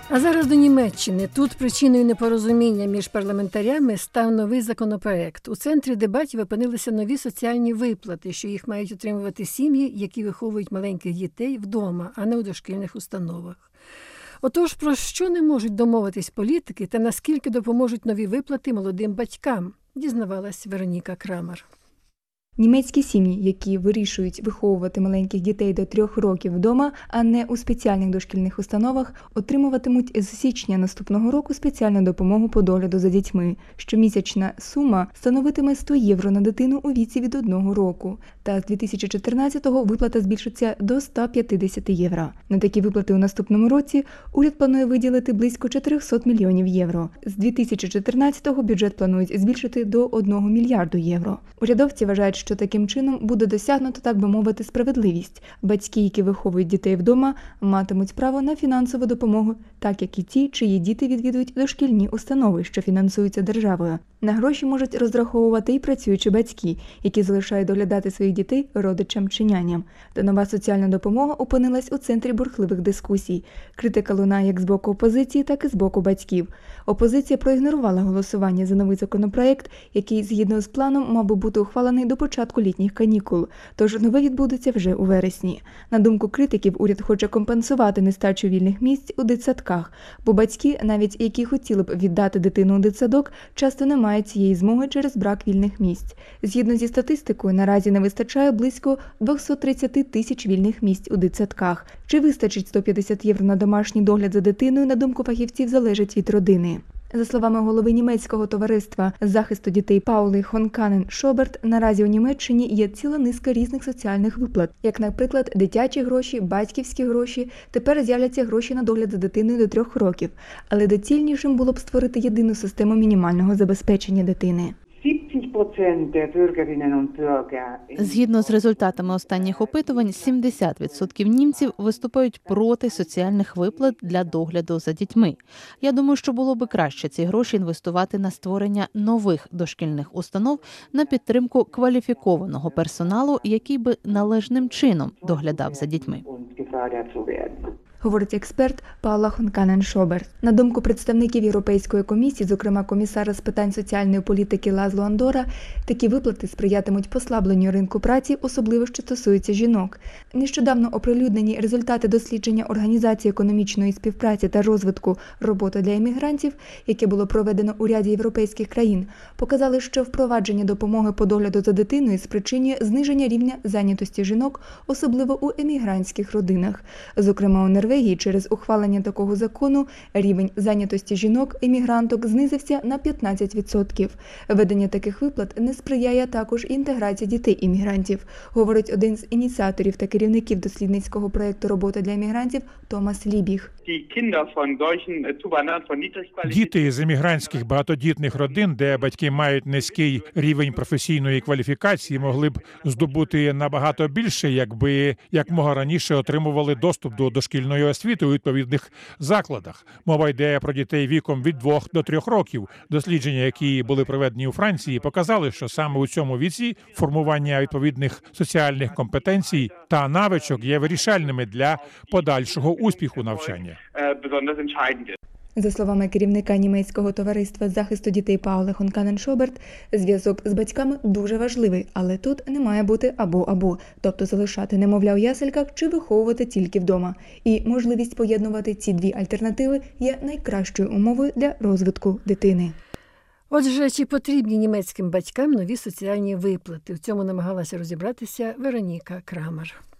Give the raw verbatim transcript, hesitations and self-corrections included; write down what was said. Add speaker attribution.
Speaker 1: А зараз до Німеччини. Тут причиною непорозуміння між парламентарями став новий законопроект. У центрі дебатів опинилися нові соціальні виплати, що їх мають отримувати сім'ї, які виховують маленьких дітей вдома, а не у дошкільних установах. Отож, про що не можуть домовитись політики та наскільки допоможуть нові виплати молодим батькам, дізнавалась Вероніка Крамер.
Speaker 2: Німецькі сім'ї, які вирішують виховувати маленьких дітей до трьох років вдома, а не у спеціальних дошкільних установах, отримуватимуть з січня наступного року спеціальну допомогу по догляду за дітьми. Щомісячна сума становитиме сто євро на дитину у віці від одного року. Та з дві тисячі чотирнадцятого виплата збільшиться до ста п'ятдесят євро. На такі виплати у наступному році уряд планує виділити близько чотириста мільйонів євро. З дві тисячі чотирнадцятого бюджет планують збільшити до одного мільярду євро. Урядовці вважають, що таким чином буде досягнуто, так би мовити, справедливість. Батьки, які виховують дітей вдома, матимуть право на фінансову допомогу, так як і ті, чиї діти відвідують дошкільні установи, що фінансуються державою. На гроші можуть розраховувати і працюючі батьки, які залишають доглядати своїх дітей родичам чи няням. Та нова соціальна допомога опинилась у центрі бурхливих дискусій. Критика лунає як з боку опозиції, так і з боку батьків. Опозиція проігнорувала голосування за новий законопроект, який, згідно з планом, мав би бути ухвалений до початку літніх канікул, тож нове відбудеться вже у вересні. На думку критиків, уряд хоче компенсувати нестачу вільних місць у дитсадках, бо батьки, навіть які хотіли б віддати дитину у дитсадок, часто не мають цієї змоги через брак вільних місць. Згідно зі статистикою, наразі не вистачає близько двісті тридцять тисяч вільних місць у дитсадках. Чи вистачить сто п'ятдесят євро на домашній догляд за дитиною, на думку фахівців, залежить від родини. За словами голови німецького товариства з захисту дітей Паули Хонканен-Шоберт, наразі у Німеччині є ціла низка різних соціальних виплат, як, наприклад, дитячі гроші, батьківські гроші, тепер з'являться гроші на догляд за дитиною до трьох років. Але доцільнішим було б створити єдину систему мінімального забезпечення дитини.
Speaker 3: Згідно з результатами останніх опитувань, сімдесят відсотків німців виступають проти соціальних виплат для догляду за дітьми. Я думаю, що було би краще ці гроші інвестувати на створення нових дошкільних установ, на підтримку кваліфікованого персоналу, який би належним чином доглядав за дітьми.
Speaker 2: Говорить експерт Паула Хонканен-Шоберт. На думку представників Європейської комісії, зокрема комісара з питань соціальної політики Лазло Андора, такі виплати сприятимуть послабленню ринку праці, особливо що стосується жінок. Нещодавно оприлюднені результати дослідження Організації економічної співпраці та розвитку «Робота для іммігрантів», яке було проведено у ряді європейських країн, показали, що впровадження допомоги по догляду за дитиною спричинює зниження рівня зайнятості жінок, особливо у емігрантських родинах. Зокрема, у Норвегії через ухвалення такого закону рівень зайнятості жінок-емігранток знизився на п'ятнадцять відсотків. Ведення таких виплат не сприяє також інтеграції дітей-іммігрантів, говорить один з ініціаторів та керівників дослідницького проєкту «Робота для іммігрантів» Томас Лібіг.
Speaker 4: Діти з емігрантських багатодітних родин, де батьки мають низький рівень професійної кваліфікації, могли б здобути набагато більше, якби якмога раніше отримували доступ до дошкільної освіти у відповідних закладах. Мова йде про дітей віком від двох до трьох років. Дослідження, які були проведені у Франції, показали, що саме у цьому віці формування відповідних соціальних компетенцій та навичок є вирішальними для подальшого успіху навчання.
Speaker 2: За словами керівника німецького товариства з захисту дітей Паули Хонканен-Шоберт, зв'язок з батьками дуже важливий, але тут не має бути або-або, тобто залишати немовля у ясельках чи виховувати тільки вдома. І можливість поєднувати ці дві альтернативи є найкращою умовою для розвитку дитини.
Speaker 1: Отже, чи потрібні німецьким батькам нові соціальні виплати? В цьому намагалася розібратися Вероніка Крамер.